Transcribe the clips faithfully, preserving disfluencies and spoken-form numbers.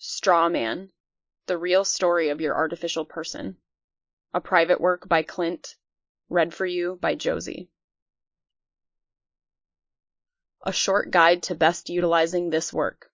Straw Man, The Real Story of Your Artificial Person. A private work by Clint, read for you by Josie. A short guide to best utilizing this work.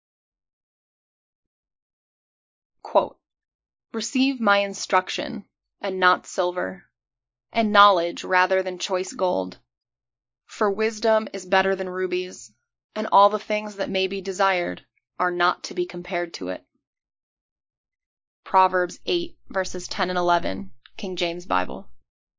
Quote, "Receive my instruction, and not silver, and knowledge rather than choice gold. For wisdom is better than rubies, and all the things that may be desired are not to be compared to it." Proverbs eight, verses ten and eleven, King James Bible.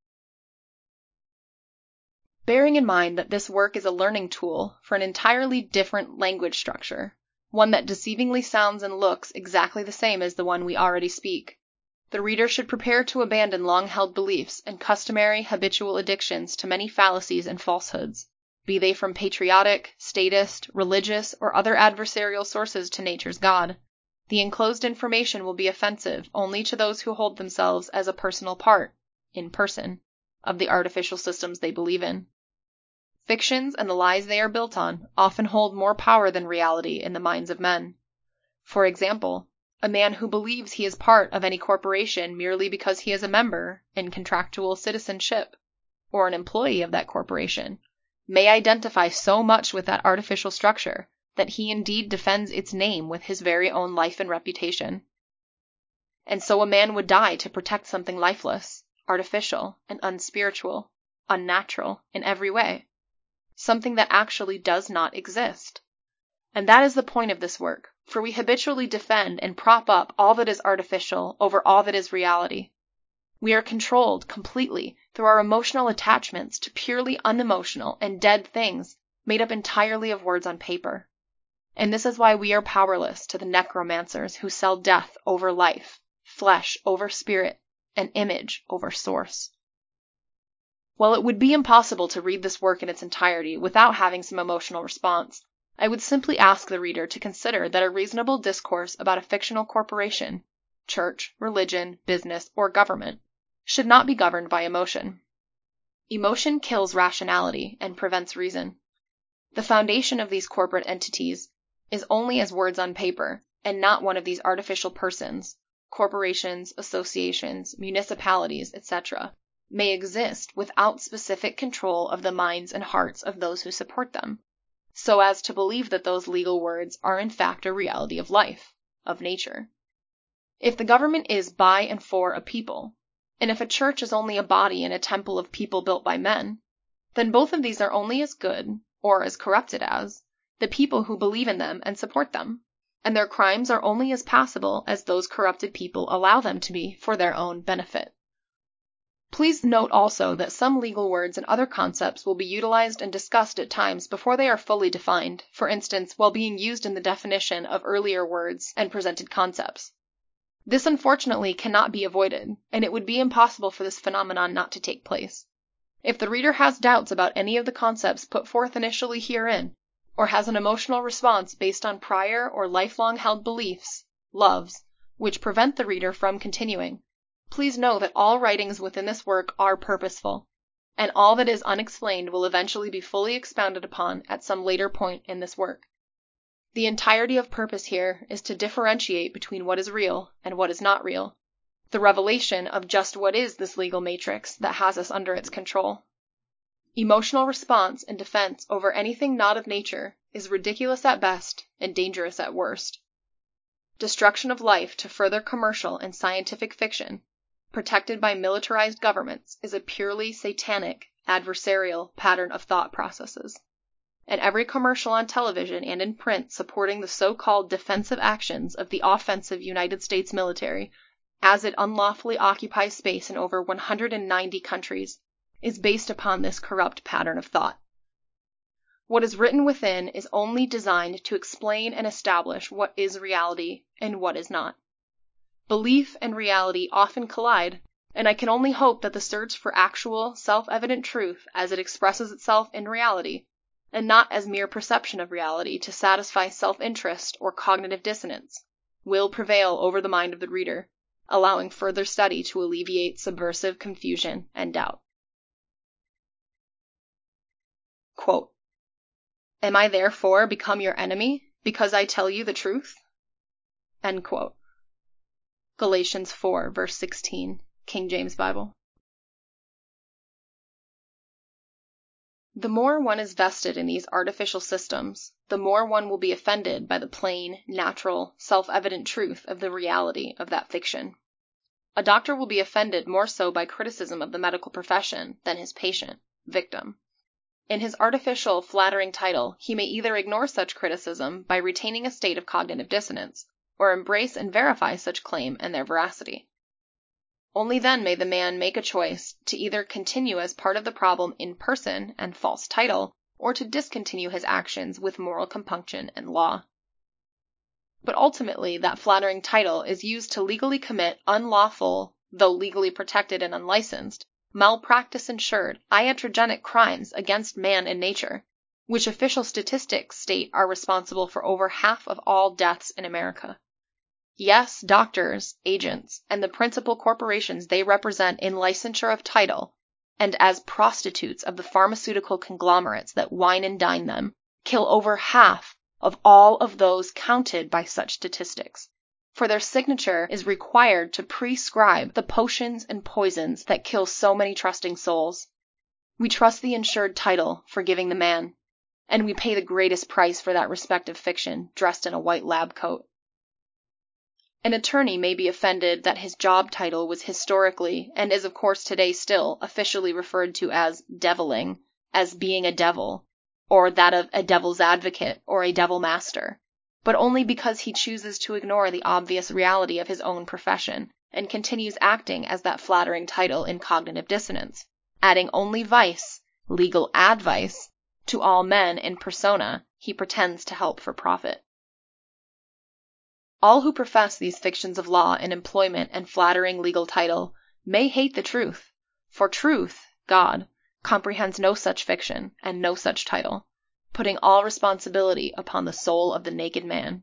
Bearing in mind that this work is a learning tool for an entirely different language structure, one that deceivingly sounds and looks exactly the same as the one we already speak, the reader should prepare to abandon long-held beliefs and customary habitual addictions to many fallacies and falsehoods, be they from patriotic, statist, religious, or other adversarial sources to nature's God. The enclosed information will be offensive only to those who hold themselves as a personal part, in person, of the artificial systems they believe in. Fictions and the lies they are built on often hold more power than reality in the minds of men. For example, a man who believes he is part of any corporation merely because he is a member in contractual citizenship, or an employee of that corporation, may identify so much with that artificial structure that he indeed defends its name with his very own life and reputation. And so a man would die to protect something lifeless, artificial, and unspiritual, unnatural in every way. Something that actually does not exist. And that is the point of this work, for we habitually defend and prop up all that is artificial over all that is reality. We are controlled completely through our emotional attachments to purely unemotional and dead things made up entirely of words on paper. And this is why we are powerless to the necromancers who sell death over life, flesh over spirit, and image over source. While it would be impossible to read this work in its entirety without having some emotional response, I would simply ask the reader to consider that a reasonable discourse about a fictional corporation, church, religion, business, or government, should not be governed by emotion. Emotion kills rationality and prevents reason. The foundation of these corporate entities is only as words on paper, and not one of these artificial persons, corporations, associations, municipalities, et cetera, may exist without specific control of the minds and hearts of those who support them, so as to believe that those legal words are in fact a reality of life, of nature. If the government is by and for a people, and if a church is only a body and a temple of people built by men, then both of these are only as good, or as corrupted as, the people who believe in them and support them, and their crimes are only as passable as those corrupted people allow them to be for their own benefit. Please note also that some legal words and other concepts will be utilized and discussed at times before they are fully defined, for instance, while being used in the definition of earlier words and presented concepts. This unfortunately cannot be avoided, and it would be impossible for this phenomenon not to take place. If the reader has doubts about any of the concepts put forth initially herein, or has an emotional response based on prior or lifelong held beliefs, loves, which prevent the reader from continuing, please know that all writings within this work are purposeful, and all that is unexplained will eventually be fully expounded upon at some later point in this work. The entirety of purpose here is to differentiate between what is real and what is not real, the revelation of just what is this legal matrix that has us under its control. Emotional response and defense over anything not of nature is ridiculous at best and dangerous at worst. Destruction of life to further commercial and scientific fiction, protected by militarized governments, is a purely satanic, adversarial pattern of thought processes. And every commercial on television and in print supporting the so-called defensive actions of the offensive United States military, as it unlawfully occupies space in over one hundred ninety countries, is based upon this corrupt pattern of thought. What is written within is only designed to explain and establish what is reality and what is not. Belief and reality often collide, and I can only hope that the search for actual, self-evident truth as it expresses itself in reality, and not as mere perception of reality to satisfy self-interest or cognitive dissonance, will prevail over the mind of the reader, allowing further study to alleviate subversive confusion and doubt. Quote, "Am I therefore become your enemy because I tell you the truth? End quote. Galatians four, verse sixteen, King James Bible. The more one is vested in these artificial systems, the more one will be offended by the plain, natural, self-evident truth of the reality of that fiction. A doctor will be offended more so by criticism of the medical profession than his patient, victim. In his artificial, flattering title, he may either ignore such criticism by retaining a state of cognitive dissonance, or embrace and verify such claim and their veracity. Only then may the man make a choice to either continue as part of the problem in person and false title, or to discontinue his actions with moral compunction and law. But ultimately, that flattering title is used to legally commit unlawful, though legally protected and unlicensed, malpractice insured, iatrogenic crimes against man and nature, which official statistics state are responsible for over half of all deaths in America. Yes, doctors, agents, and the principal corporations they represent in licensure of title, and as prostitutes of the pharmaceutical conglomerates that wine and dine them, kill over half of all of those counted by such statistics, for their signature is required to prescribe the potions and poisons that kill so many trusting souls. We trust the insured title for giving the man, and we pay the greatest price for that respective fiction dressed in a white lab coat. An attorney may be offended that his job title was historically, and is of course today still, officially referred to as deviling, as being a devil, or that of a devil's advocate or a devil master, but only because he chooses to ignore the obvious reality of his own profession and continues acting as that flattering title in cognitive dissonance, adding only vice, legal advice, to all men in persona he pretends to help for profit. All who profess these fictions of law and employment and flattering legal title may hate the truth, for truth, God, comprehends no such fiction and no such title, putting all responsibility upon the soul of the naked man.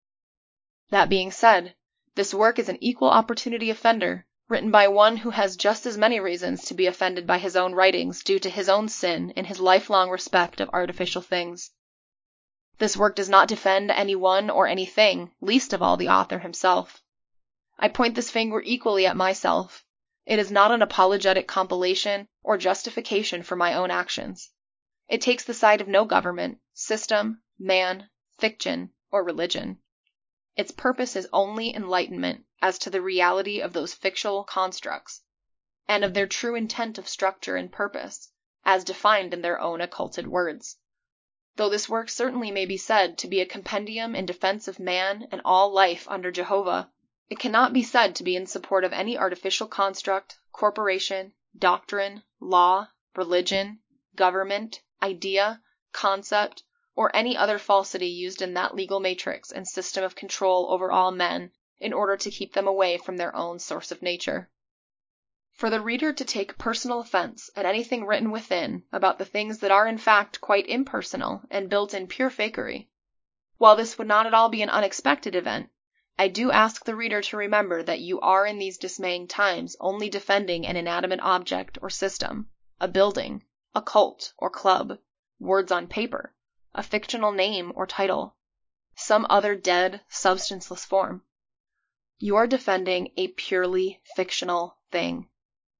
That being said, this work is an equal opportunity offender, written by one who has just as many reasons to be offended by his own writings due to his own sin in his lifelong respect of artificial things. This work does not defend anyone or anything, least of all the author himself. I point this finger equally at myself. It is not an apologetic compilation or justification for my own actions. It takes the side of no government, system, man, fiction, or religion. Its purpose is only enlightenment as to the reality of those fictional constructs, and of their true intent of structure and purpose, as defined in their own occulted words. Though this work certainly may be said to be a compendium in defense of man and all life under Jehovah, it cannot be said to be in support of any artificial construct, corporation, doctrine, law, religion, government, idea, concept, or any other falsity used in that legal matrix and system of control over all men in order to keep them away from their own source of nature. For the reader to take personal offense at anything written within about the things that are in fact quite impersonal and built in pure fakery, while this would not at all be an unexpected event, I do ask the reader to remember that you are in these dismaying times only defending an inanimate object or system, a building, a cult or club, words on paper, a fictional name or title, some other dead, substanceless form. You are defending a purely fictional thing.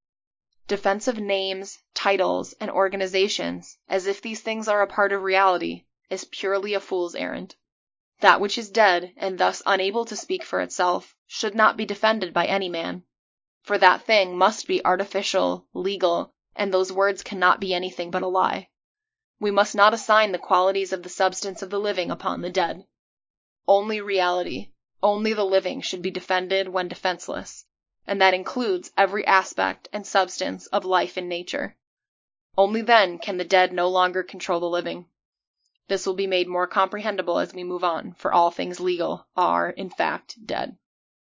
Defense of names, titles, and organizations, as if these things are a part of reality, is purely a fool's errand. That which is dead, and thus unable to speak for itself, should not be defended by any man, for that thing must be artificial, legal, and those words cannot be anything but a lie. We must not assign the qualities of the substance of the living upon the dead. Only reality, only the living should be defended when defenseless, and that includes every aspect and substance of life in nature. Only then can the dead no longer control the living. This will be made more comprehensible as we move on, for all things legal are, in fact, dead.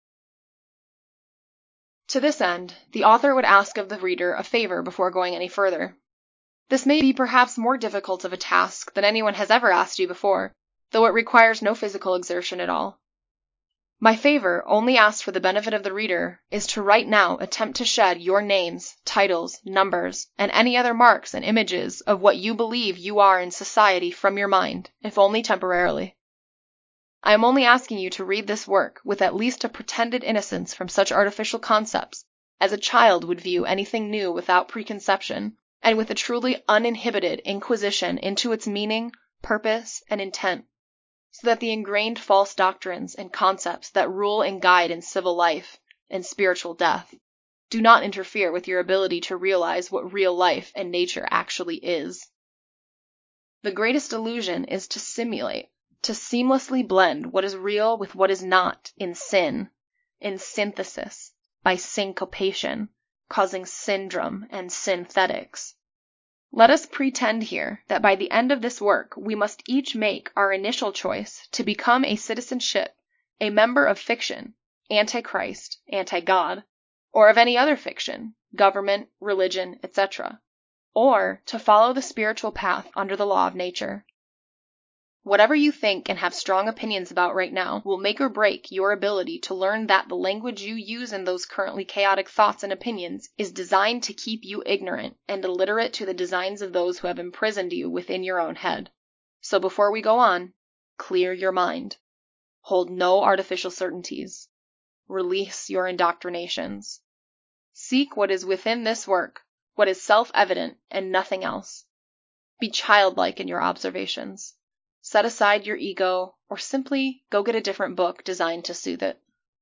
To this end, the author would ask of the reader a favor before going any further. This may be perhaps more difficult of a task than anyone has ever asked you before, though it requires no physical exertion at all. My favor, only asked for the benefit of the reader, is to right now attempt to shed your names, titles, numbers, and any other marks and images of what you believe you are in society from your mind, if only temporarily. I am only asking you to read this work with at least a pretended innocence from such artificial concepts as a child would view anything new without preconception, and with a truly uninhibited inquisition into its meaning, purpose, and intent, so that the ingrained false doctrines and concepts that rule and guide in civil life and spiritual death do not interfere with your ability to realize what real life and nature actually is. The greatest illusion is to simulate, to seamlessly blend what is real with what is not in sin, in synthesis, by syncopation, causing syndrome and synthetics. Let us pretend here that by the end of this work we must each make our initial choice to become a citizenship, a member of fiction, anti-Christ, anti-God, or of any other fiction, government, religion, et cetera, or to follow the spiritual path under the law of nature. Whatever you think and have strong opinions about right now will make or break your ability to learn that the language you use in those currently chaotic thoughts and opinions is designed to keep you ignorant and illiterate to the designs of those who have imprisoned you within your own head. So before we go on, clear your mind. Hold no artificial certainties. Release your indoctrinations. Seek what is within this work, what is self-evident and nothing else. Be childlike in your observations. Set aside your ego, or simply go get a different book designed to soothe it.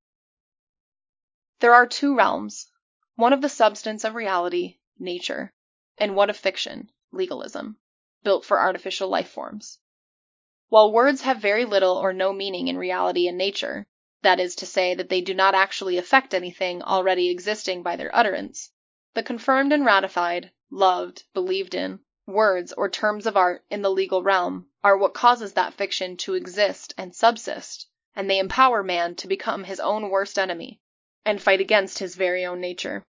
There are two realms, one of the substance of reality, nature, and one of fiction, legalism, built for artificial life forms. While words have very little or no meaning in reality and nature, that is to say that they do not actually affect anything already existing by their utterance, the confirmed and ratified, loved, believed in, words or terms of art in the legal realm are what causes that fiction to exist and subsist, and they empower man to become his own worst enemy and fight against his very own nature.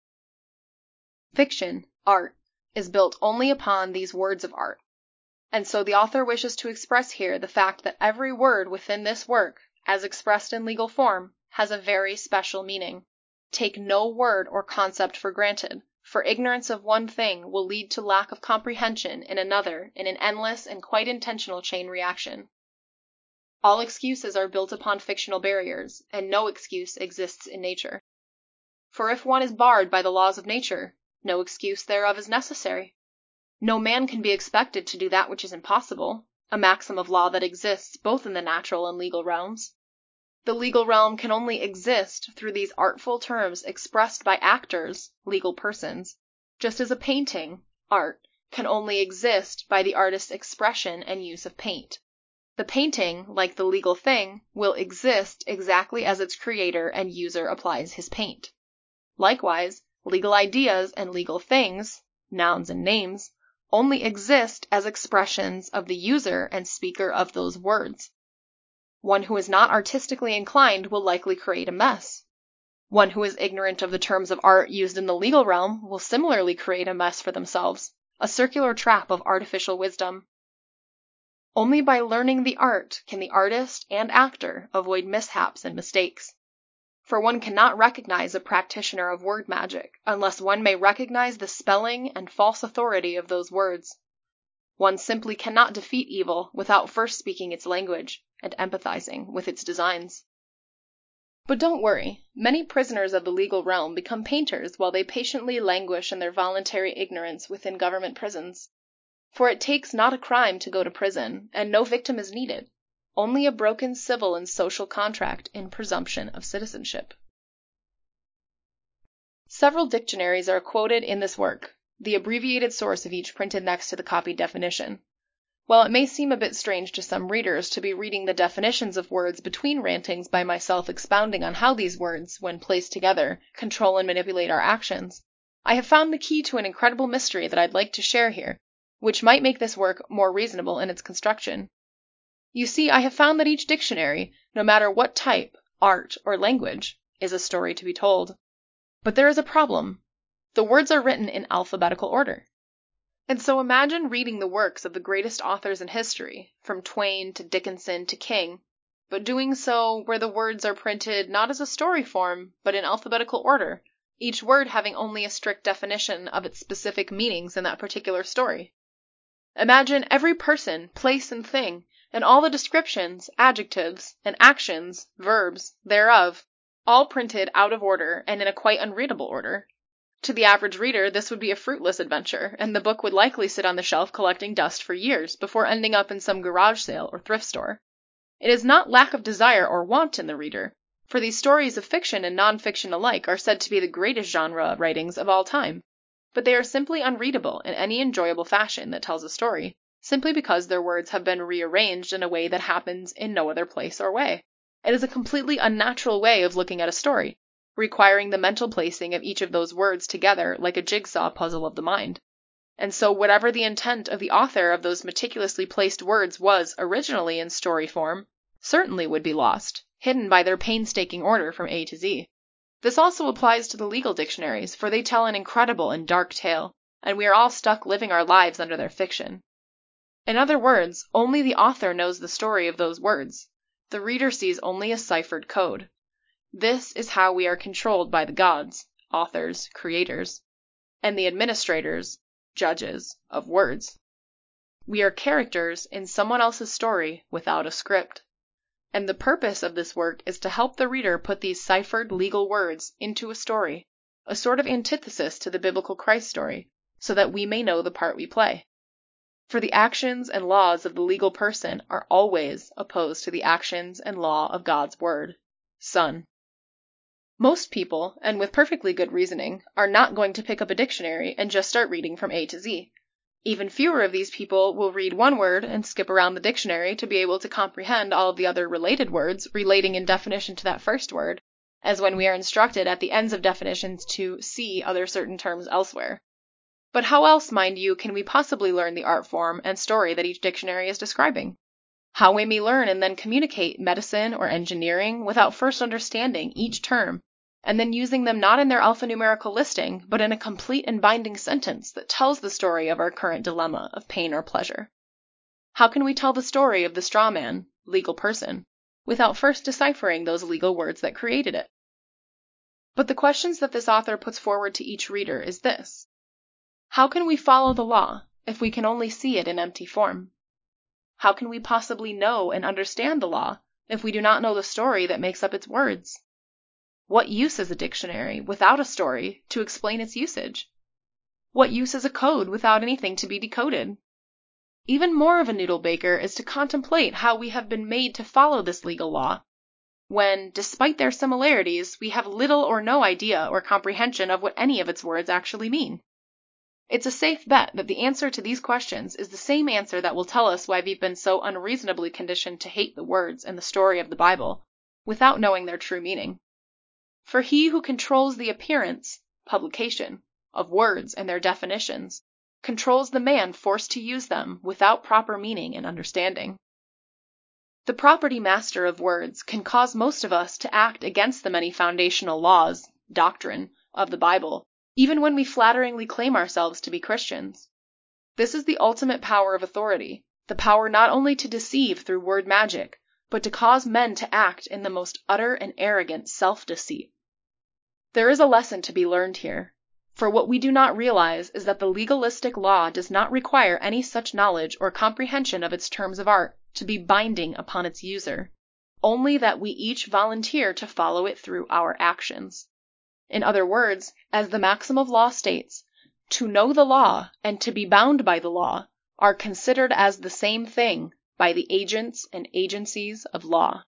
Fiction, art, is built only upon these words of art, and so the author wishes to express here the fact that every word within this work, as expressed in legal form, has a very special meaning. Take no word or concept for granted, for ignorance of one thing will lead to lack of comprehension in another in an endless and quite intentional chain reaction. All excuses are built upon fictional barriers, and no excuse exists in nature. For if one is barred by the laws of nature, no excuse thereof is necessary. No man can be expected to do that which is impossible, a maxim of law that exists both in the natural and legal realms. The legal realm can only exist through these artful terms expressed by actors, legal persons, just as a painting, art, can only exist by the artist's expression and use of paint. The painting, like the legal thing, will exist exactly as its creator and user applies his paint. Likewise, legal ideas and legal things, nouns and names, only exist as expressions of the user and speaker of those words. One who is not artistically inclined will likely create a mess. One who is ignorant of the terms of art used in the legal realm will similarly create a mess for themselves, a circular trap of artificial wisdom. Only by learning the art can the artist and actor avoid mishaps and mistakes. For one cannot recognize a practitioner of word magic unless one may recognize the spelling and false authority of those words. One simply cannot defeat evil without first speaking its language and empathizing with its designs. But don't worry, many prisoners of the legal realm become painters while they patiently languish in their voluntary ignorance within government prisons. For it takes not a crime to go to prison, and no victim is needed, only a broken civil and social contract in presumption of citizenship. Several dictionaries are quoted in this work, the abbreviated source of each printed next to the copied definition. While it may seem a bit strange to some readers to be reading the definitions of words between rantings by myself expounding on how these words, when placed together, control and manipulate our actions, I have found the key to an incredible mystery that I'd like to share here, which might make this work more reasonable in its construction. You see, I have found that each dictionary, no matter what type, art, or language, is a story to be told. But there is a problem. The words are written in alphabetical order. And so imagine reading the works of the greatest authors in history, from Twain to Dickinson to King, but doing so where the words are printed not as a story form, but in alphabetical order, each word having only a strict definition of its specific meanings in that particular story. Imagine every person, place, and thing and all the descriptions, adjectives, and actions, verbs, thereof, all printed out of order and in a quite unreadable order. To the average reader, this would be a fruitless adventure, and the book would likely sit on the shelf collecting dust for years before ending up in some garage sale or thrift store. It is not lack of desire or want in the reader, for these stories of fiction and non-fiction alike are said to be the greatest genre writings of all time, but they are simply unreadable in any enjoyable fashion that tells a story, simply because their words have been rearranged in a way that happens in no other place or way. It is a completely unnatural way of looking at a story, requiring the mental placing of each of those words together like a jigsaw puzzle of the mind. And so whatever the intent of the author of those meticulously placed words was originally in story form, certainly would be lost, hidden by their painstaking order from A to Z. This also applies to the legal dictionaries, for they tell an incredible and dark tale, and we are all stuck living our lives under their fiction. In other words, only the author knows the story of those words. The reader sees only a ciphered code. This is how we are controlled by the gods, authors, creators, and the administrators, judges, of words. We are characters in someone else's story without a script. And the purpose of this work is to help the reader put these ciphered legal words into a story, a sort of antithesis to the biblical Christ story, so that we may know the part we play. For the actions and laws of the legal person are always opposed to the actions and law of God's word, Son. Most people, and with perfectly good reasoning, are not going to pick up a dictionary and just start reading from A to Z. Even fewer of these people will read one word and skip around the dictionary to be able to comprehend all of the other related words relating in definition to that first word, as when we are instructed at the ends of definitions to see other certain terms elsewhere. But how else, mind you, can we possibly learn the art form and story that each dictionary is describing? How may we learn and then communicate medicine or engineering without first understanding each term, and then using them not in their alphanumerical listing, but in a complete and binding sentence that tells the story of our current dilemma of pain or pleasure? How can we tell the story of the straw man, legal person, without first deciphering those legal words that created it? But the questions that this author puts forward to each reader is this: how can we follow the law if we can only see it in empty form? How can we possibly know and understand the law if we do not know the story that makes up its words? What use is a dictionary without a story to explain its usage? What use is a code without anything to be decoded? Even more of a noodle baker is to contemplate how we have been made to follow this legal law, when, despite their similarities, we have little or no idea or comprehension of what any of its words actually mean. It's a safe bet that the answer to these questions is the same answer that will tell us why we've been so unreasonably conditioned to hate the words and the story of the Bible, without knowing their true meaning. For he who controls the appearance, publication, of words and their definitions, controls the man forced to use them without proper meaning and understanding. The property master of words can cause most of us to act against the many foundational laws, doctrine, of the Bible, even when we flatteringly claim ourselves to be Christians. This is the ultimate power of authority, the power not only to deceive through word magic, but to cause men to act in the most utter and arrogant self-deceit. There is a lesson to be learned here, for what we do not realize is that the legalistic law does not require any such knowledge or comprehension of its terms of art to be binding upon its user, only that we each volunteer to follow it through our actions. In other words, as the maxim of law states, to know the law and to be bound by the law are considered as the same thing by the agents and agencies of law.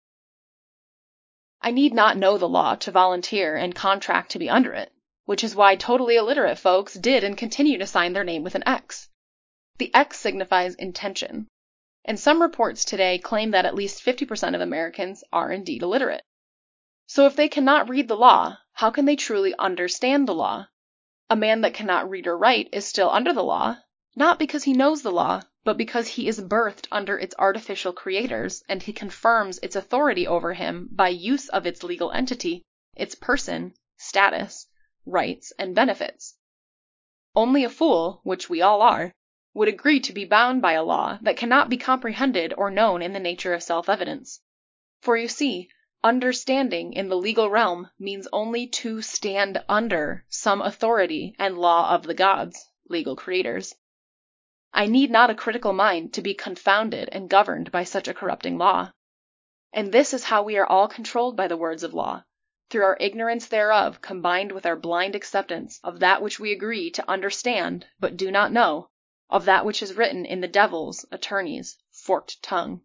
I need not know the law to volunteer and contract to be under it, which is why totally illiterate folks did and continue to sign their name with an X. The X signifies intention, and some reports today claim that at least fifty percent of Americans are indeed illiterate. So if they cannot read the law, how can they truly understand the law? A man that cannot read or write is still under the law, not because he knows the law, but because he is birthed under its artificial creators, and he confirms its authority over him by use of its legal entity, its person, status, rights, and benefits. Only a fool, which we all are, would agree to be bound by a law that cannot be comprehended or known in the nature of self-evidence. For you see, understanding in the legal realm means only to stand under some authority and law of the gods, legal creators. I need not a critical mind to be confounded and governed by such a corrupting law. And this is how we are all controlled by the words of law, through our ignorance thereof combined with our blind acceptance of that which we agree to understand but do not know, of that which is written in the devil's, attorney's, forked tongue.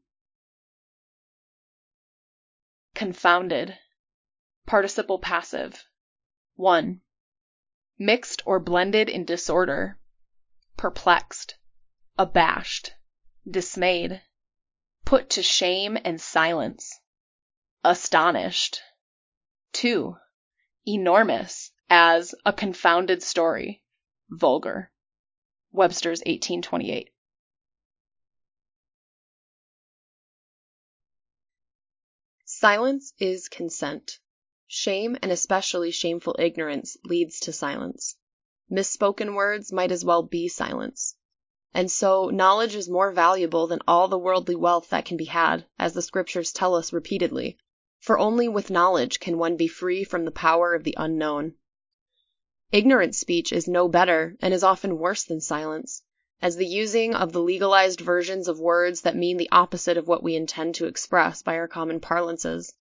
Confounded. Participle passive. one. Mixed or blended in disorder. Perplexed. Abashed. Dismayed. Put to shame and silence. Astonished. two. Enormous, as a confounded story. Vulgar. Webster's eighteen twenty-eight. Silence is consent. Shame, and especially shameful ignorance, leads to silence. Misspoken words might as well be silence. And so, knowledge is more valuable than all the worldly wealth that can be had, as the scriptures tell us repeatedly, for only with knowledge can one be free from the power of the unknown. Ignorant speech is no better, and is often worse than silence, as the using of the legalized versions of words that mean the opposite of what we intend to express by our common parlances.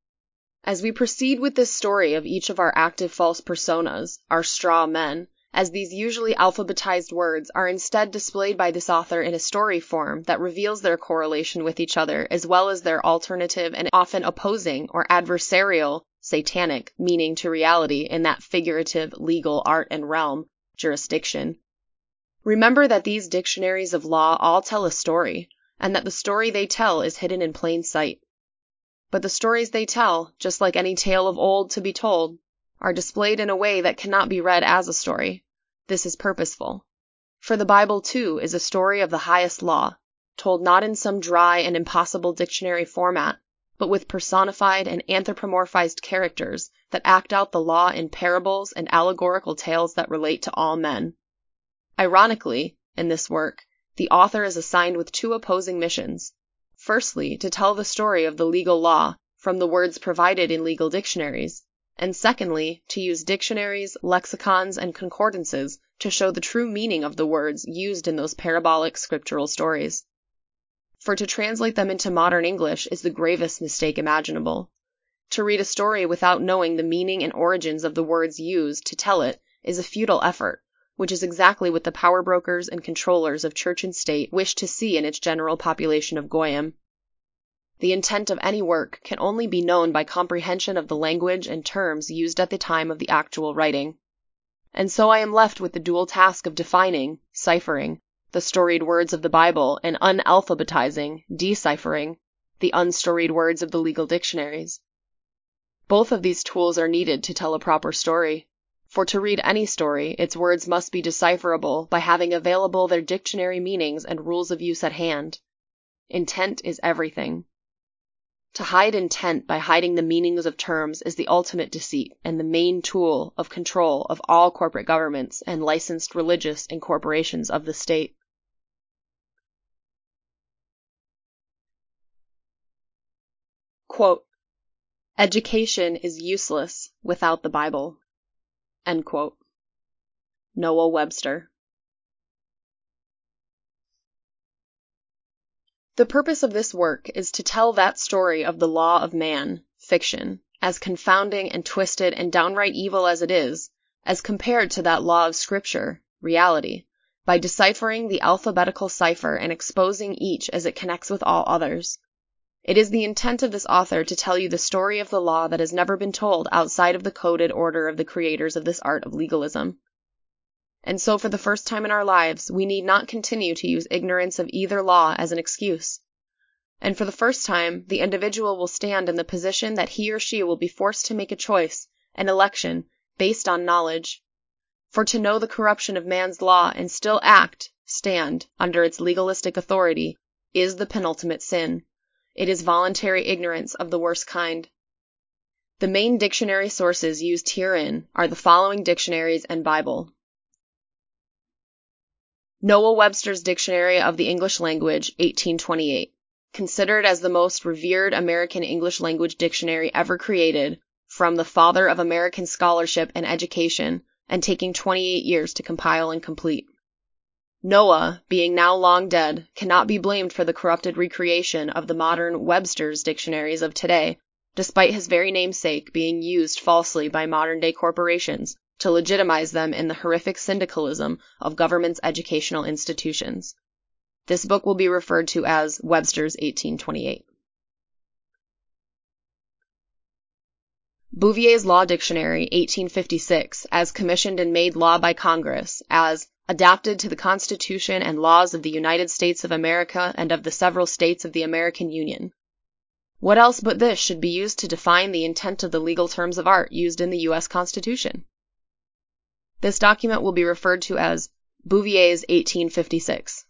As we proceed with this story of each of our active false personas, our straw men, as these usually alphabetized words are instead displayed by this author in a story form that reveals their correlation with each other as well as their alternative and often opposing or adversarial, satanic, meaning to reality in that figurative, legal, art, and realm, jurisdiction. Remember that these dictionaries of law all tell a story, and that the story they tell is hidden in plain sight. But the stories they tell, just like any tale of old to be told, are displayed in a way that cannot be read as a story. This is purposeful. For the Bible, too, is a story of the highest law, told not in some dry and impossible dictionary format, but with personified and anthropomorphized characters that act out the law in parables and allegorical tales that relate to all men. Ironically, in this work, the author is assigned with two opposing missions. Firstly, to tell the story of the legal law from the words provided in legal dictionaries, and secondly, to use dictionaries, lexicons, and concordances to show the true meaning of the words used in those parabolic scriptural stories. For to translate them into modern English is the gravest mistake imaginable. To read a story without knowing the meaning and origins of the words used to tell it is a futile effort, which is exactly what the power brokers and controllers of church and state wish to see in its general population of Goyim. The intent of any work can only be known by comprehension of the language and terms used at the time of the actual writing. And so I am left with the dual task of defining, ciphering, the storied words of the Bible and unalphabetizing, deciphering, the unstoried words of the legal dictionaries. Both of these tools are needed to tell a proper story. For to read any story, its words must be decipherable by having available their dictionary meanings and rules of use at hand. Intent is everything. To hide intent by hiding the meanings of terms is the ultimate deceit and the main tool of control of all corporate governments and licensed religious incorporations of the state. Quote, "Education is useless without the Bible." End quote. Noah Webster. The purpose of this work is to tell that story of the law of man, fiction, as confounding and twisted and downright evil as it is, as compared to that law of Scripture, reality, by deciphering the alphabetical cipher and exposing each as it connects with all others. It is the intent of this author to tell you the story of the law that has never been told outside of the coded order of the creators of this art of legalism. And so for the first time in our lives, we need not continue to use ignorance of either law as an excuse. And for the first time, the individual will stand in the position that he or she will be forced to make a choice, an election, based on knowledge. For to know the corruption of man's law and still act, stand, under its legalistic authority, is the penultimate sin. It is voluntary ignorance of the worst kind. The main dictionary sources used herein are the following dictionaries and Bible. Noah Webster's Dictionary of the English Language, eighteen twenty-eight, considered as the most revered American English language dictionary ever created, from the father of American scholarship and education, and taking twenty-eight years to compile and complete. Noah, being now long dead, cannot be blamed for the corrupted recreation of the modern Webster's dictionaries of today, despite his very namesake being used falsely by modern-day corporations to legitimize them in the horrific syndicalism of government's educational institutions. This book will be referred to as Webster's eighteen twenty-eight. Bouvier's Law Dictionary, eighteen fifty-six, as commissioned and made law by Congress, as adapted to the Constitution and laws of the United States of America and of the several states of the American Union. What else but this should be used to define the intent of the legal terms of art used in the U S Constitution? This document will be referred to as Bouvier's eighteen fifty-six.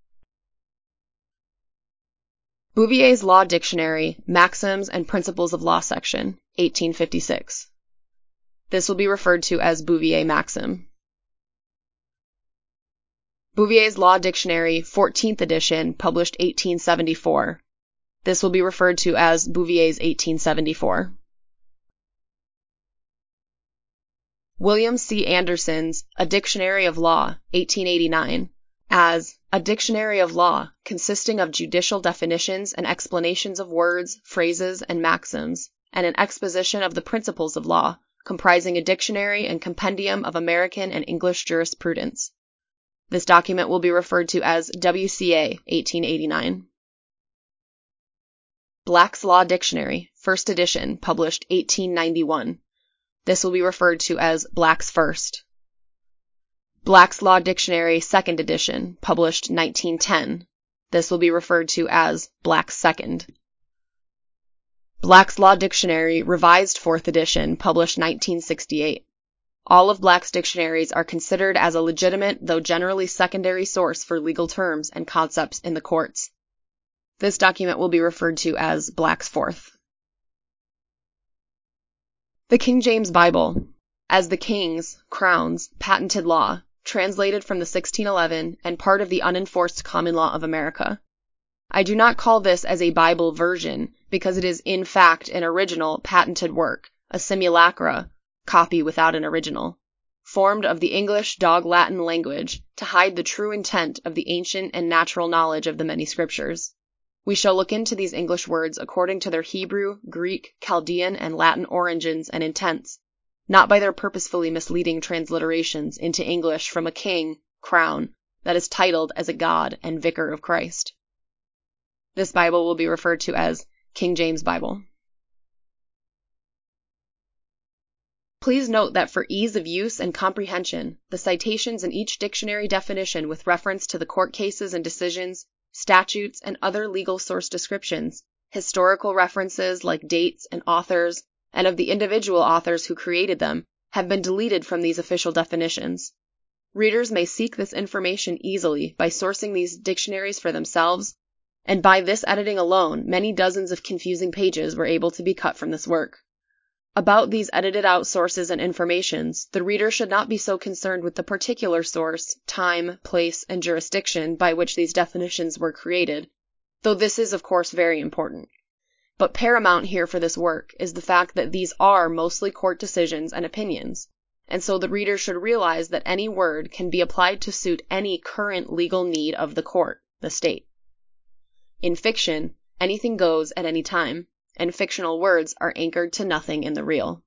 Bouvier's Law Dictionary, Maxims and Principles of Law section, eighteen fifty-six. This will be referred to as Bouvier Maxim. Bouvier's Law Dictionary, fourteenth edition, published eighteen seventy-four. This will be referred to as Bouvier's eighteen seventy-four. William C. Anderson's A Dictionary of Law, eighteen eighty-nine, as a dictionary of law consisting of judicial definitions and explanations of words, phrases, and maxims, and an exposition of the principles of law, comprising a dictionary and compendium of American and English jurisprudence. This document will be referred to as W C A eighteen eighty-nine. Black's Law Dictionary, first edition, published eighteen ninety-one. This will be referred to as Black's First. Black's Law Dictionary, second edition, published nineteen ten. This will be referred to as Black's Second. Black's Law Dictionary, revised fourth edition, published nineteen sixty-eight. All of Black's dictionaries are considered as a legitimate, though generally secondary source for legal terms and concepts in the courts. This document will be referred to as Black's Fourth. The King James Bible, as the King's, Crown's, patented law, translated from the sixteen eleven and part of the unenforced common law of America. I do not call this as a Bible version, because it is in fact an original, patented work, a simulacra, copy without an original, formed of the English Dog Latin language to hide the true intent of the ancient and natural knowledge of the many scriptures. We shall look into these English words according to their Hebrew, Greek, Chaldean, and Latin origins and intents, not by their purposefully misleading transliterations into English from a king, crown, that is titled as a God and Vicar of Christ. This Bible will be referred to as King James Bible. Please note that for ease of use and comprehension, the citations in each dictionary definition with reference to the court cases and decisions, statutes, and other legal source descriptions, historical references like dates and authors, and of the individual authors who created them, have been deleted from these official definitions. Readers may seek this information easily by sourcing these dictionaries for themselves, and by this editing alone, many dozens of confusing pages were able to be cut from this work. About these edited out sources and informations, the reader should not be so concerned with the particular source, time, place, and jurisdiction by which these definitions were created, though this is of course very important. But paramount here for this work is the fact that these are mostly court decisions and opinions, and so the reader should realize that any word can be applied to suit any current legal need of the court, the state. In fiction, anything goes at any time, and fictional words are anchored to nothing in the real.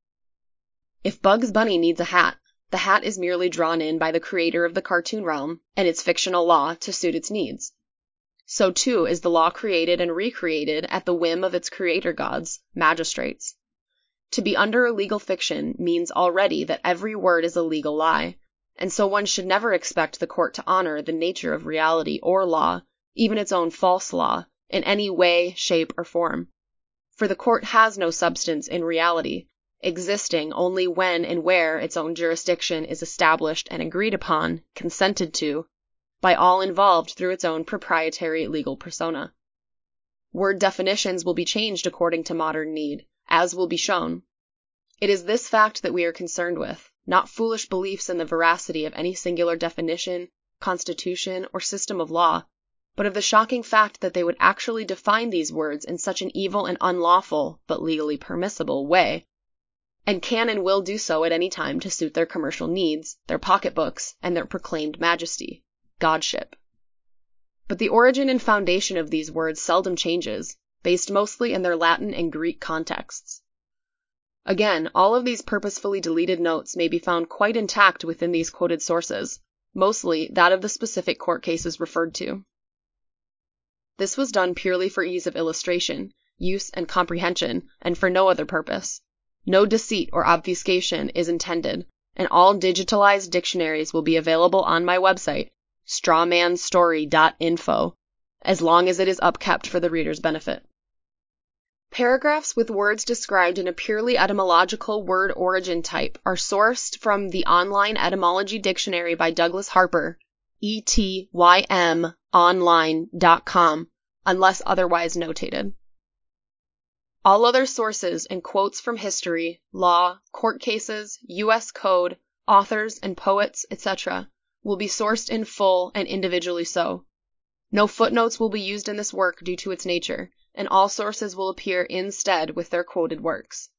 If Bugs Bunny needs a hat, the hat is merely drawn in by the creator of the cartoon realm and its fictional law to suit its needs. So too is the law created and recreated at the whim of its creator gods, magistrates. To be under a legal fiction means already that every word is a legal lie, and so one should never expect the court to honor the nature of reality or law, even its own false law, in any way, shape, or form. For the court has no substance in reality, existing only when and where its own jurisdiction is established and agreed upon, consented to, by all involved through its own proprietary legal persona. Word definitions will be changed according to modern need, as will be shown. It is this fact that we are concerned with, not foolish beliefs in the veracity of any singular definition, constitution, or system of law, but of the shocking fact that they would actually define these words in such an evil and unlawful, but legally permissible, way, and can and will do so at any time to suit their commercial needs, their pocketbooks, and their proclaimed majesty. godship. But the origin and foundation of these words seldom changes, based mostly in their Latin and Greek contexts. Again, all of these purposefully deleted notes may be found quite intact within these quoted sources, mostly that of the specific court cases referred to. This was done purely for ease of illustration, use, and comprehension, and for no other purpose. No deceit or obfuscation is intended, and all digitalized dictionaries will be available on my website, strawmanstory dot info, as long as it is upkept for the reader's benefit. Paragraphs with words described in a purely etymological word origin type are sourced from the Online Etymology Dictionary by Douglas Harper, E T Y M online dot com, unless otherwise notated. All other sources and quotes from history, law, court cases, U S code, authors and poets, et cetera, will be sourced in full and individually so. No footnotes will be used in this work due to its nature, and all sources will appear instead with their quoted works.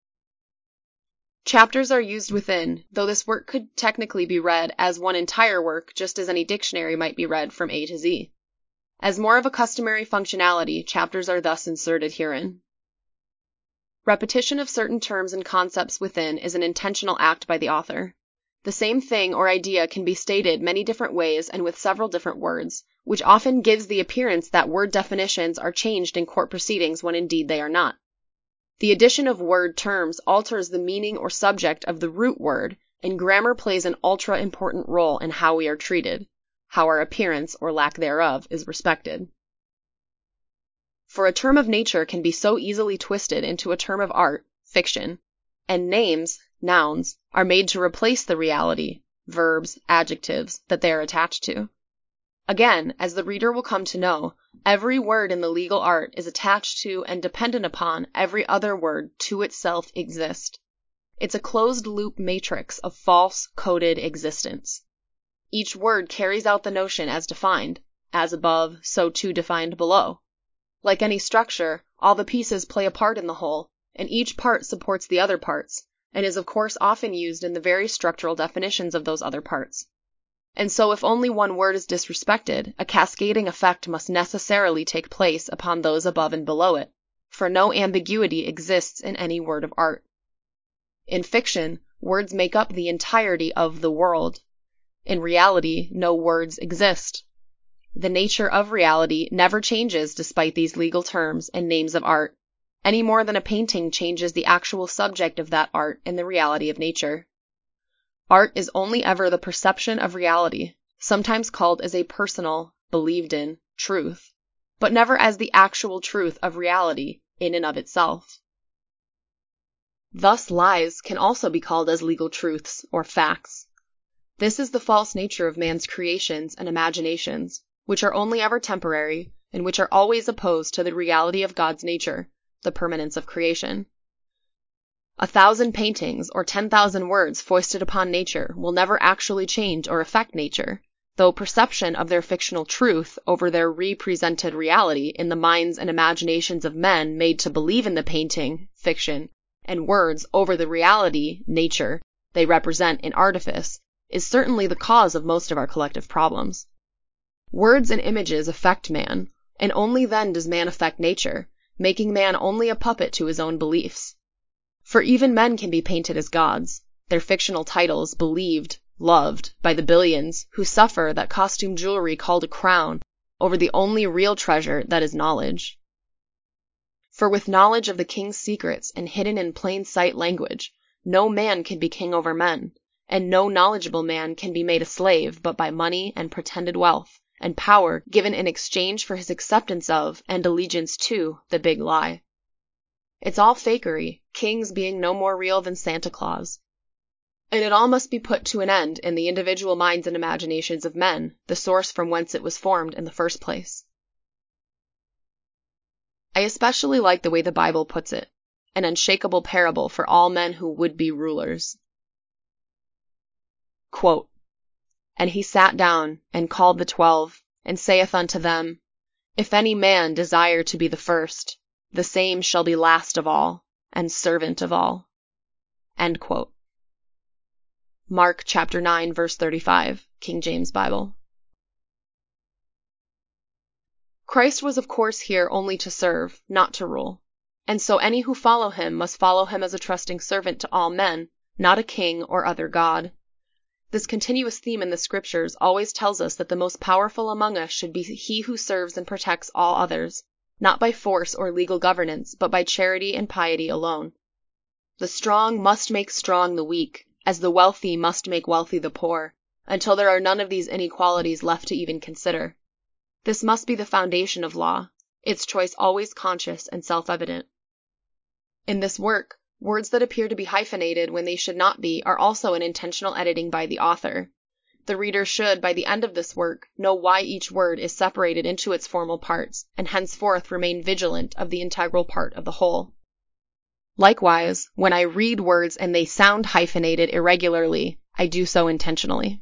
Chapters are used within, though this work could technically be read as one entire work just as any dictionary might be read from A to Z. As more of a customary functionality, chapters are thus inserted herein. Repetition of certain terms and concepts within is an intentional act by the author. The same thing or idea can be stated many different ways and with several different words, which often gives the appearance that word definitions are changed in court proceedings when indeed they are not. The addition of word terms alters the meaning or subject of the root word, and grammar plays an ultra-important role in how we are treated, how our appearance or lack thereof is respected. For a term of nature can be so easily twisted into a term of art, fiction, and names, nouns, are made to replace the reality, verbs, adjectives, that they are attached to. Again, as the reader will come to know, every word in the legal art is attached to and dependent upon every other word to itself exist. It's a closed-loop matrix of false, coded existence. Each word carries out the notion as defined, as above, so too defined below. Like any structure, all the pieces play a part in the whole, and each part supports the other parts, and is of course often used in the very structural definitions of those other parts. And so if only one word is disrespected, a cascading effect must necessarily take place upon those above and below it, for no ambiguity exists in any word of art. In fiction, words make up the entirety of the world. In reality, no words exist. The nature of reality never changes despite these legal terms and names of art, any more than a painting changes the actual subject of that art in the reality of nature. Art is only ever the perception of reality, sometimes called as a personal, believed in, truth, but never as the actual truth of reality in and of itself. Thus lies can also be called as legal truths or facts. This is the false nature of man's creations and imaginations, which are only ever temporary, and which are always opposed to the reality of God's nature, the permanence of creation. A thousand paintings or ten thousand words foisted upon nature will never actually change or affect nature, though perception of their fictional truth over their represented reality in the minds and imaginations of men made to believe in the painting, fiction, and words over the reality, nature, they represent in artifice, is certainly the cause of most of our collective problems. Words and images affect man, and only then does man affect nature, making man only a puppet to his own beliefs. For even men can be painted as gods, their fictional titles believed, loved, by the billions who suffer that costume jewelry called a crown over the only real treasure that is knowledge. For with knowledge of the king's secrets and hidden in plain sight language, no man can be king over men, and no knowledgeable man can be made a slave but by money and pretended wealth, and power given in exchange for his acceptance of and allegiance to the big lie. It's all fakery, kings being no more real than Santa Claus. And it all must be put to an end in the individual minds and imaginations of men, the source from whence it was formed in the first place. I especially like the way the Bible puts it, an unshakable parable for all men who would be rulers. Quote, "And he sat down, and called the twelve, and saith unto them, If any man desire to be the first, the same shall be last of all, and servant of all." End quote. Mark chapter nine, verse thirty-five, King James Bible. Christ was of course here only to serve, not to rule. And so any who follow him must follow him as a trusting servant to all men, not a king or other god. This continuous theme in the scriptures always tells us that the most powerful among us should be he who serves and protects all others, not by force or legal governance, but by charity and piety alone. The strong must make strong the weak, as the wealthy must make wealthy the poor, until there are none of these inequalities left to even consider. This must be the foundation of law, its choice always conscious and self-evident. In this work, words that appear to be hyphenated when they should not be are also an intentional editing by the author. The reader should, by the end of this work, know why each word is separated into its formal parts, and henceforth remain vigilant of the integral part of the whole. Likewise, when I read words and they sound hyphenated irregularly, I do so intentionally.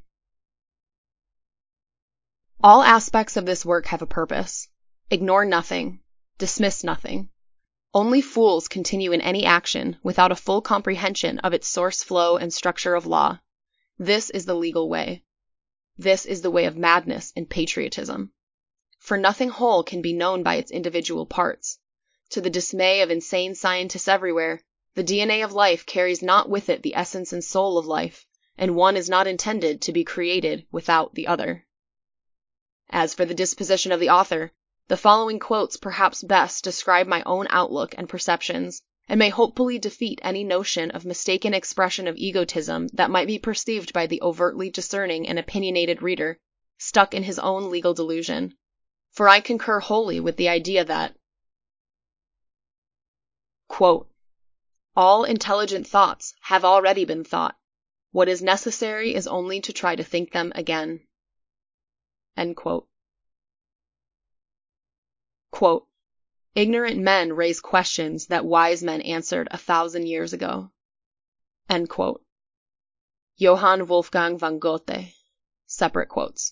All aspects of this work have a purpose. Ignore nothing. Dismiss nothing. Only fools continue in any action without a full comprehension of its source, flow, and structure of law. This is the legal way. This is the way of madness and patriotism. For nothing whole can be known by its individual parts. To the dismay of insane scientists everywhere, the D N A of life carries not with it the essence and soul of life, and one is not intended to be created without the other. As for the disposition of the author, the following quotes perhaps best describe my own outlook and perceptions, and may hopefully defeat any notion of mistaken expression of egotism that might be perceived by the overtly discerning and opinionated reader, stuck in his own legal delusion. For I concur wholly with the idea that, quote, all intelligent thoughts have already been thought. What is necessary is only to try to think them again. End quote. Quote, ignorant men raise questions that wise men answered a thousand years ago. End quote. Johann Wolfgang von Goethe. Separate quotes.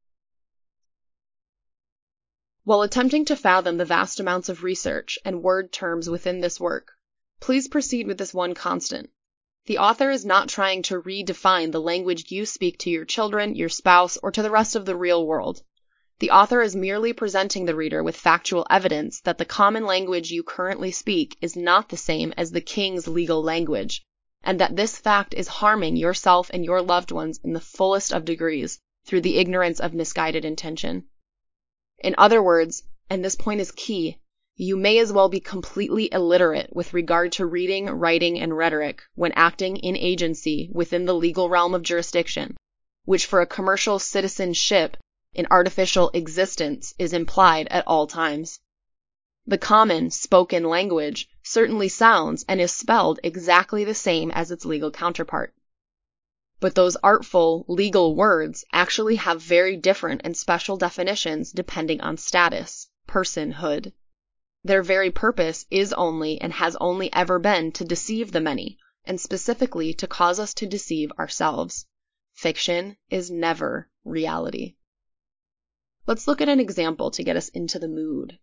While attempting to fathom the vast amounts of research and word terms within this work, please proceed with this one constant. The author is not trying to redefine the language you speak to your children, your spouse, or to the rest of the real world. The author is merely presenting the reader with factual evidence that the common language you currently speak is not the same as the king's legal language, and that this fact is harming yourself and your loved ones in the fullest of degrees through the ignorance of misguided intention. In other words, and this point is key, you may as well be completely illiterate with regard to reading, writing, and rhetoric when acting in agency within the legal realm of jurisdiction, which for a commercial citizenship in artificial existence is implied at all times. The common, spoken language certainly sounds and is spelled exactly the same as its legal counterpart. But those artful, legal words actually have very different and special definitions depending on status, personhood. Their very purpose is only and has only ever been to deceive the many, and specifically to cause us to deceive ourselves. Fiction is never reality. Let's look at an example to get us into the mood.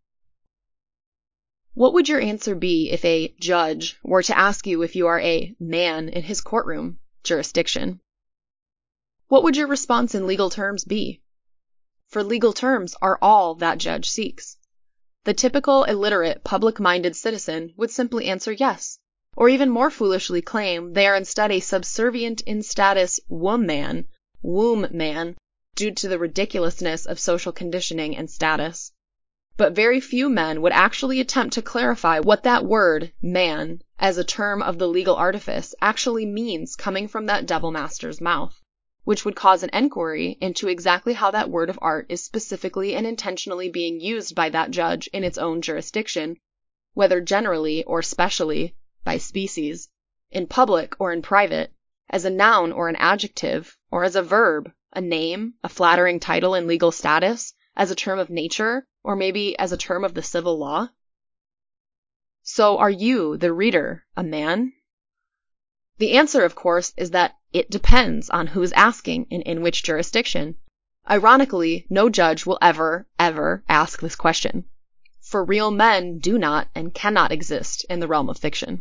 What would your answer be if a judge were to ask you if you are a man in his courtroom, jurisdiction? What would your response in legal terms be? For legal terms are all that judge seeks. The typical illiterate, public-minded citizen would simply answer yes, or even more foolishly claim they are instead a subservient in status woman, womb man, due to the ridiculousness of social conditioning and status. But very few men would actually attempt to clarify what that word, man, as a term of the legal artifice, actually means coming from that devil master's mouth, which would cause an enquiry into exactly how that word of art is specifically and intentionally being used by that judge in its own jurisdiction, whether generally or specially, by species, in public or in private, as a noun or an adjective, or as a verb, a name, a flattering title in legal status, as a term of nature, or maybe as a term of the civil law? So are you, the reader, a man? The answer, of course, is that it depends on who is asking and in which jurisdiction. Ironically, no judge will ever, ever ask this question. For real men do not and cannot exist in the realm of fiction.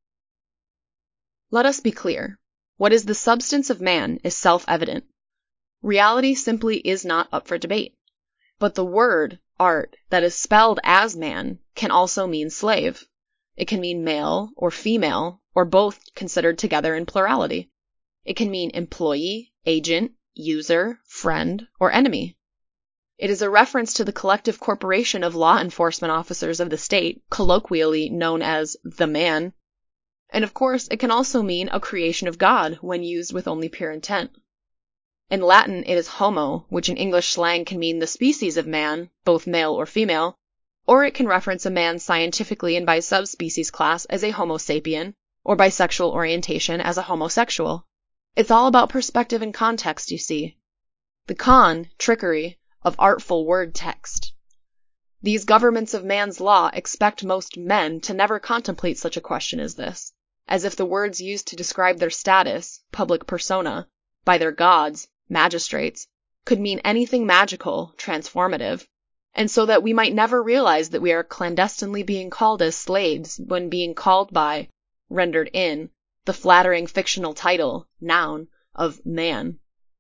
Let us be clear. What is the substance of man is self-evident. Reality simply is not up for debate. But the word, art, that is spelled as man can also mean slave. It can mean male or female, or both considered together in plurality. It can mean employee, agent, user, friend, or enemy. It is a reference to the collective corporation of law enforcement officers of the state, colloquially known as the man. And of course, it can also mean a creation of God when used with only pure intent. In Latin, it is homo, which in English slang can mean the species of man, both male or female, or it can reference a man scientifically and by subspecies class as a homo sapien, or by sexual orientation as a homosexual. It's all about perspective and context, you see. The con, trickery, of artful word text. These governments of man's law expect most men to never contemplate such a question as this, as if the words used to describe their status, public persona, by their gods, magistrates, could mean anything magical, transformative, and so that we might never realize that we are clandestinely being called as slaves when being called by, rendered in, the flattering fictional title, noun, of man.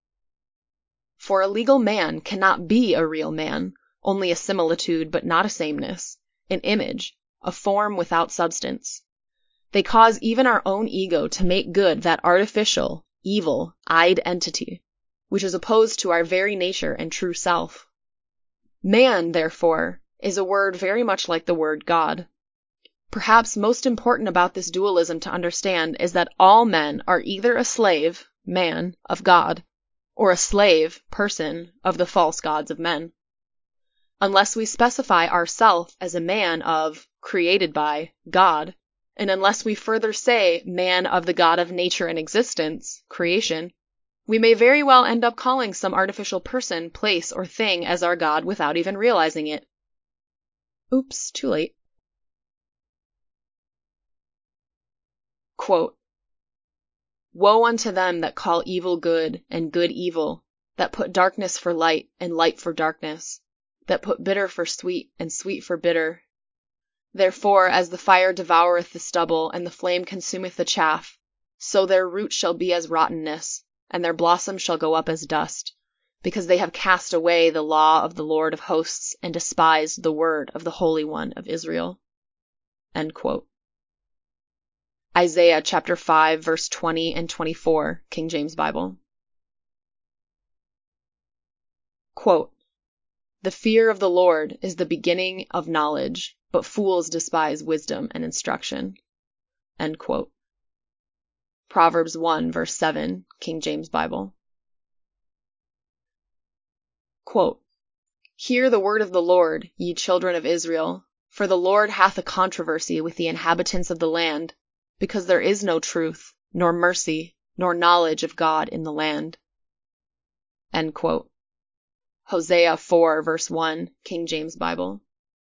For a legal man cannot be a real man, only a similitude but not a sameness, an image, a form without substance. They cause even our own ego to make good that artificial, evil, eyed entity, which is opposed to our very nature and true self. Man, therefore, is a word very much like the word God. Perhaps most important about this dualism to understand is that all men are either a slave, man, of God, or a slave, person, of the false gods of men. Unless we specify ourself as a man of, created by, God, and unless we further say man of the God of nature and existence, creation, we may very well end up calling some artificial person, place, or thing as our God without even realizing it. Oops, too late. Quote, "Woe unto them that call evil good, and good evil, that put darkness for light, and light for darkness, that put bitter for sweet, and sweet for bitter. Therefore, as the fire devoureth the stubble, and the flame consumeth the chaff, so their root shall be as rottenness, and their blossom shall go up as dust, because they have cast away the law of the Lord of hosts, and despised the word of the Holy One of Israel." End quote. Isaiah chapter five, verse twenty and twenty-four, King James Bible. Quote, "The fear of the Lord is the beginning of knowledge, but fools despise wisdom and instruction." End quote. Proverbs one, verse seven, King James Bible. Quote, "Hear the word of the Lord, ye children of Israel, for the Lord hath a controversy with the inhabitants of the land, because there is no truth, nor mercy, nor knowledge of God in the land." End quote. Hosea four, verse one, King James Bible.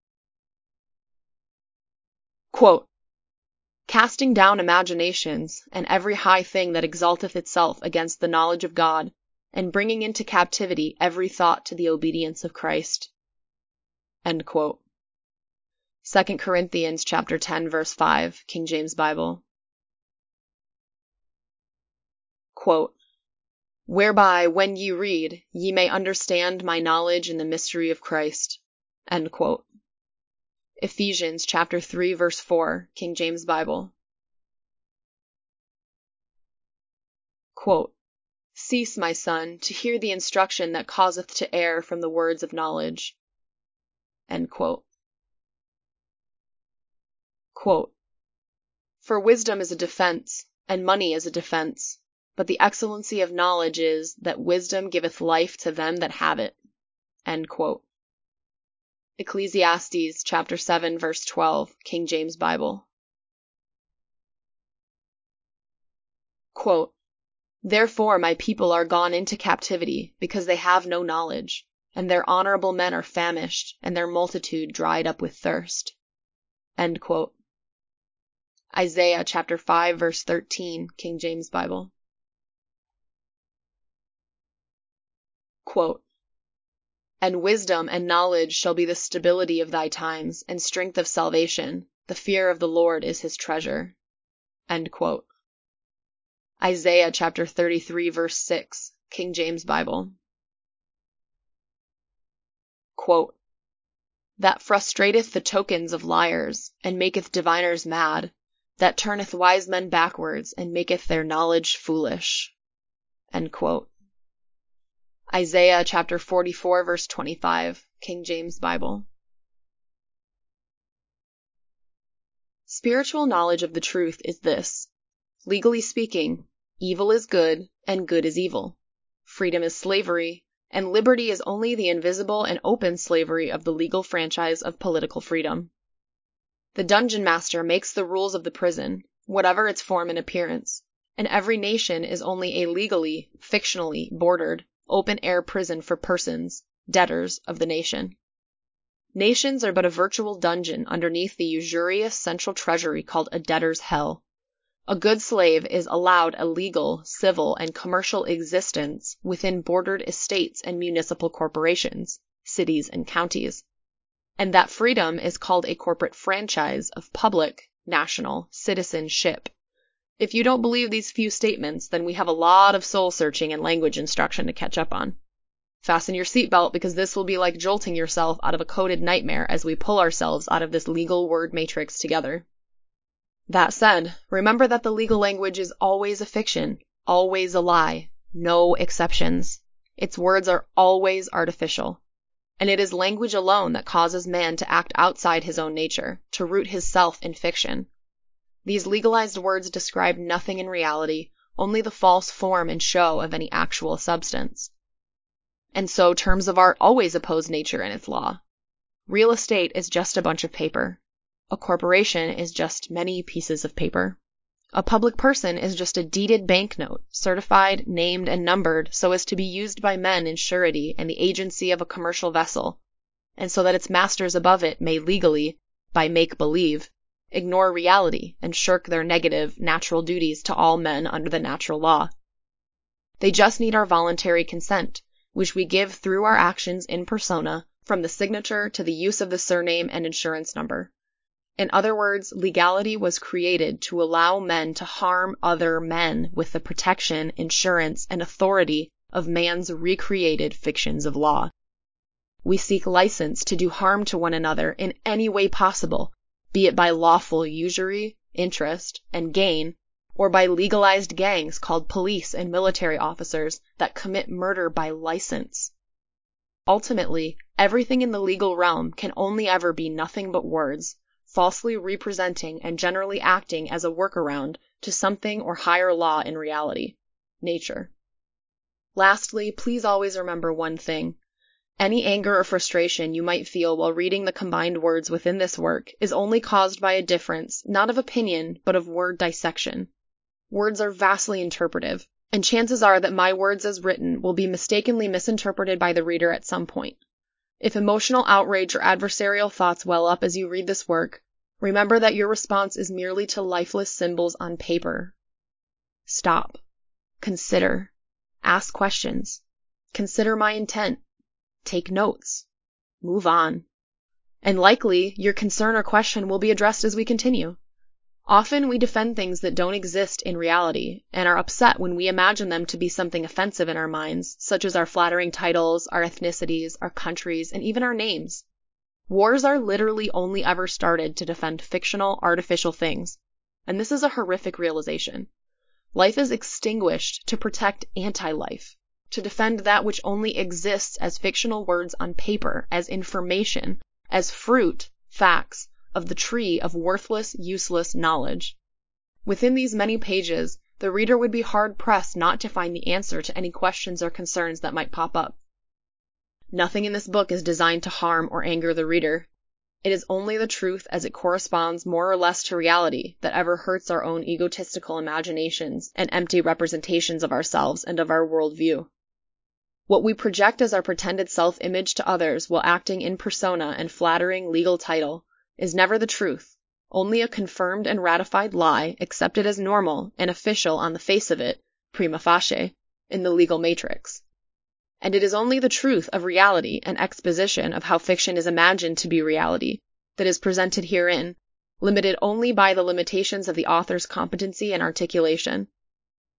Quote, "Casting down imaginations, and every high thing that exalteth itself against the knowledge of God, and bringing into captivity every thought to the obedience of Christ." End quote. Second Corinthians chapter ten, verse five, King James Bible. Quote, "Whereby, when ye read, ye may understand my knowledge in the mystery of Christ." End quote. Ephesians chapter three, verse four, King James Bible. Quote, "Cease, my son, to hear the instruction that causeth to err from the words of knowledge." End quote. Quote, "For wisdom is a defense, and money is a defense. But the excellency of knowledge is, that wisdom giveth life to them that have it." End quote. Ecclesiastes chapter seven, verse twelve, King James Bible. Quote, "Therefore my people are gone into captivity, because they have no knowledge, and their honorable men are famished, and their multitude dried up with thirst." End quote. Isaiah chapter five, verse thirteen, King James Bible. Quote, "And wisdom and knowledge shall be the stability of thy times, and strength of salvation. The fear of the Lord is his treasure." End quote. Isaiah chapter thirty-three, verse six, King James Bible. quote, "That frustrateth the tokens of liars, and maketh diviners mad, that turneth wise men backwards, and maketh their knowledge foolish." End quote. Isaiah chapter forty-four, verse twenty-five, King James Bible. Spiritual knowledge of the truth is this: legally speaking, evil is good, and good is evil. Freedom is slavery, and liberty is only the invisible and open slavery of the legal franchise of political freedom. The dungeon master makes the rules of the prison, whatever its form and appearance, and every nation is only a legally, fictionally bordered, open-air prison for persons, debtors of the nation. Nations are but a virtual dungeon underneath the usurious central treasury called a debtor's hell. A good slave is allowed a legal, civil, and commercial existence within bordered estates and municipal corporations, cities and counties. And that freedom is called a corporate franchise of public, national citizenship. If you don't believe these few statements, then we have a lot of soul-searching and language instruction to catch up on. Fasten your seatbelt, because this will be like jolting yourself out of a coded nightmare as we pull ourselves out of this legal word matrix together. That said, remember that the legal language is always a fiction, always a lie, no exceptions. Its words are always artificial. And it is language alone that causes man to act outside his own nature, to root his self in fiction. These legalized words describe nothing in reality, only the false form and show of any actual substance. And so terms of art always oppose nature and its law. Real estate is just a bunch of paper. A corporation is just many pieces of paper. A public person is just a deeded banknote, certified, named, and numbered so as to be used by men in surety and the agency of a commercial vessel, and so that its masters above it may legally, by make-believe, ignore reality and shirk their negative, natural duties to all men under the natural law. They just need our voluntary consent, which we give through our actions in persona, from the signature to the use of the surname and insurance number. In other words, legality was created to allow men to harm other men with the protection, insurance, and authority of man's recreated fictions of law. We seek license to do harm to one another in any way possible, be it by lawful usury, interest, and gain, or by legalized gangs called police and military officers that commit murder by license. Ultimately, everything in the legal realm can only ever be nothing but words, falsely representing and generally acting as a workaround to something or higher law in reality, nature. Lastly, please always remember one thing. Any anger or frustration you might feel while reading the combined words within this work is only caused by a difference, not of opinion, but of word dissection. Words are vastly interpretive, and chances are that my words as written will be mistakenly misinterpreted by the reader at some point. If emotional outrage or adversarial thoughts well up as you read this work, remember that your response is merely to lifeless symbols on paper. Stop. Consider. Ask questions. Consider my intent. Take notes. Move on. And likely, your concern or question will be addressed as we continue. Often we defend things that don't exist in reality, and are upset when we imagine them to be something offensive in our minds, such as our flattering titles, our ethnicities, our countries, and even our names. Wars are literally only ever started to defend fictional, artificial things, and this is a horrific realization. Life is extinguished to protect anti-life, to defend that which only exists as fictional words on paper, as information, as fruit, facts, of the tree of worthless, useless knowledge. Within these many pages, the reader would be hard-pressed not to find the answer to any questions or concerns that might pop up. Nothing in this book is designed to harm or anger the reader. It is only the truth as it corresponds more or less to reality that ever hurts our own egotistical imaginations and empty representations of ourselves and of our worldview. What we project as our pretended self-image to others while acting in persona and flattering legal title is never the truth, only a confirmed and ratified lie accepted as normal and official on the face of it, prima facie, in the legal matrix. And it is only the truth of reality and exposition of how fiction is imagined to be reality that is presented herein, limited only by the limitations of the author's competency and articulation.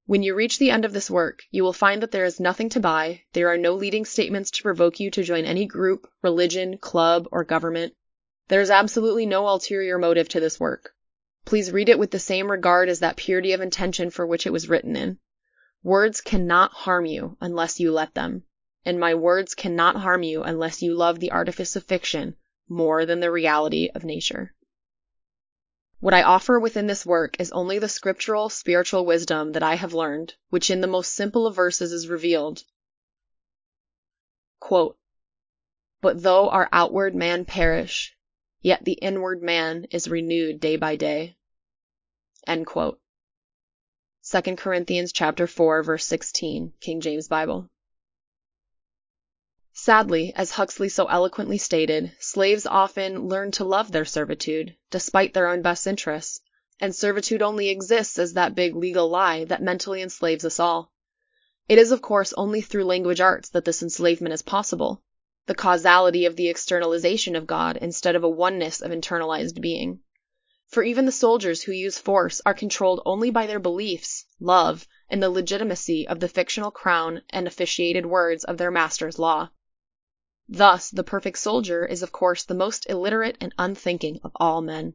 When you reach the end of this work, you will find that there is nothing to buy, there are no leading statements to provoke you to join any group, religion, club, or government. There is absolutely no ulterior motive to this work. Please read it with the same regard as that purity of intention for which it was written in. Words cannot harm you unless you let them, and my words cannot harm you unless you love the artifice of fiction more than the reality of nature. What I offer within this work is only the scriptural, spiritual wisdom that I have learned, which in the most simple of verses is revealed. Quote, "But though our outward man perish, yet the inward man is renewed day by day." End quote. Second Corinthians chapter four, verse sixteen, King James Bible. Sadly, as Huxley so eloquently stated, slaves often learn to love their servitude, despite their own best interests, and servitude only exists as that big legal lie that mentally enslaves us all. It is, of course, only through language arts that this enslavement is possible, the causality of the externalization of God instead of a oneness of internalized being. For even the soldiers who use force are controlled only by their beliefs, love, and the legitimacy of the fictional crown and officiated words of their master's law. Thus, the perfect soldier is, of course, the most illiterate and unthinking of all men.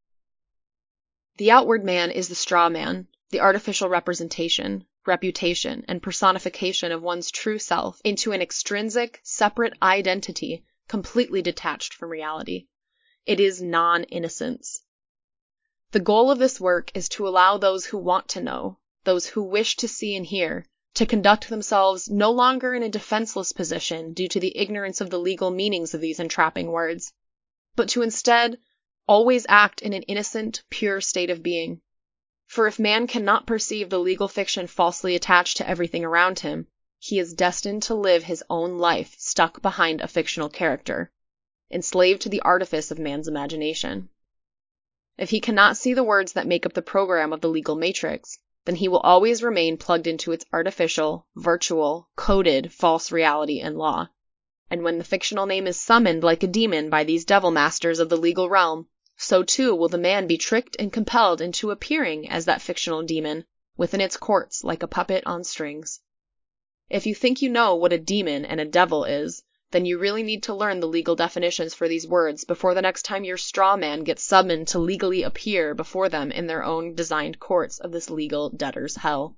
The outward man is the straw man, the artificial representation, reputation, and personification of one's true self into an extrinsic, separate identity completely detached from reality. It is non-innocence. The goal of this work is to allow those who want to know, those who wish to see and hear, to conduct themselves no longer in a defenseless position due to the ignorance of the legal meanings of these entrapping words, but to instead always act in an innocent, pure state of being. For if man cannot perceive the legal fiction falsely attached to everything around him, he is destined to live his own life stuck behind a fictional character, enslaved to the artifice of man's imagination. If he cannot see the words that make up the program of the legal matrix, then he will always remain plugged into its artificial, virtual, coded, false reality and law. And when the fictional name is summoned like a demon by these devil masters of the legal realm, so too will the man be tricked and compelled into appearing as that fictional demon within its courts like a puppet on strings. If you think you know what a demon and a devil is, then you really need to learn the legal definitions for these words before the next time your straw man gets summoned to legally appear before them in their own designed courts of this legal debtor's hell.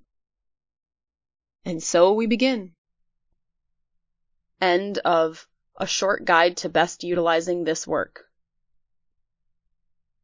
And so we begin. End of A Short Guide to Best Utilizing This Work.